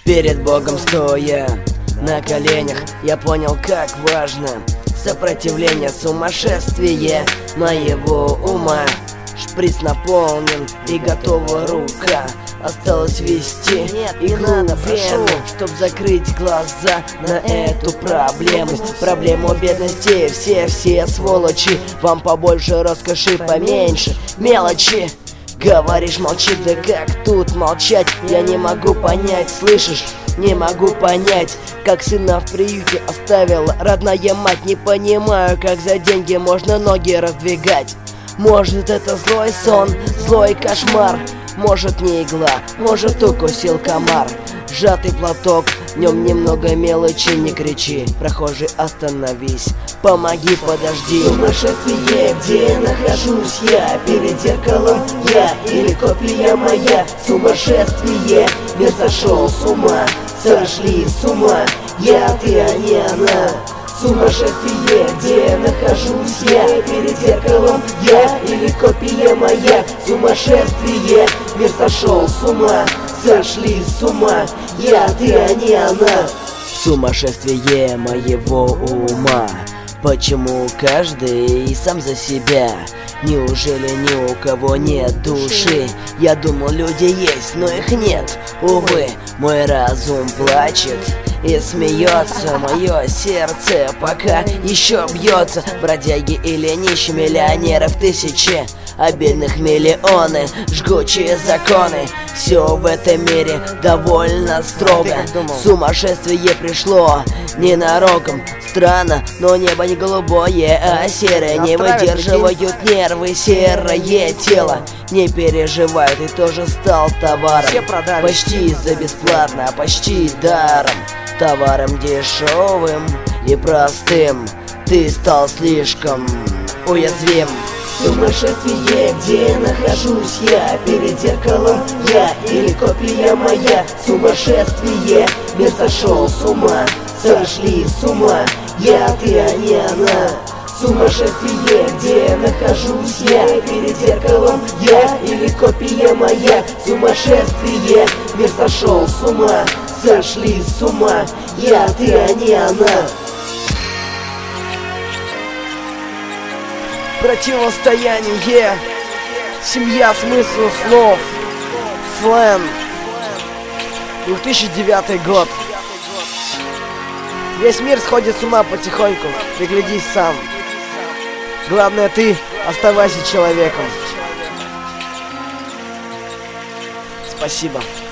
Перед Богом стоя на коленях, я понял, как важно сопротивление, сумасшествие моего ума. Шприц наполнен и готова рука. Осталось вести иглу в вену, чтоб закрыть глаза на эту проблему. Проблему бедности, все сволочи. Вам побольше роскоши, поменьше мелочи. Говоришь, молчи, да как тут молчать? Я не могу понять, слышишь? Не могу понять, как сына в приюте оставила родная мать. Не понимаю, как за деньги можно ноги раздвигать. Может, это злой сон, злой кошмар. Может, не игла, может, укусил комар. Сжатый платок, в нем немного мелочи. Не кричи, прохожий, остановись, помоги, подожди. Сумасшествие, где нахожусь я? Перед зеркалом я или копия моя? Сумасшествие, мир сошел с ума. Сошли с ума, я, ты, а не она. Сумасшествие, где нахожусь я? Перед зеркалом я или копия моя? Сумасшествие, мир сошел с ума. Сошли с ума, я, ты, а не она. Сумасшествие моего ума. Почему каждый сам за себя? Неужели ни у кого нет души? Я думал, люди есть, но их нет. Увы, мой разум плачет и смеется. Мое сердце пока еще бьется. Бродяги или нищие, миллионеров тысячи, а бедных миллионы, жгучие законы. Все в этом мире довольно строго. Сумасшествие пришло ненароком. Странно, но небо не голубое, а серое. Не выдерживают нервы, серое тело. Не переживай, ты тоже стал товаром. Почти за бесплатно, а почти даром. Товаром дешевым и простым. Ты стал слишком уязвим. Сумасшествие, где нахожусь я? Перед зеркалом я или копия моя? Сумасшествие, мир сошел с ума. Сошли с ума, я, ты, а не она. Сумасшествие, где нахожусь я? Перед зеркалом я или копия моя? Сумасшествие, мир сошел с ума. Сошли с ума, я, ты, а не она. Противостояние, семья, смысл слов, сленг, 2009 год. Весь мир сходит с ума потихоньку, приглядись сам. Главное, ты оставайся человеком. Спасибо.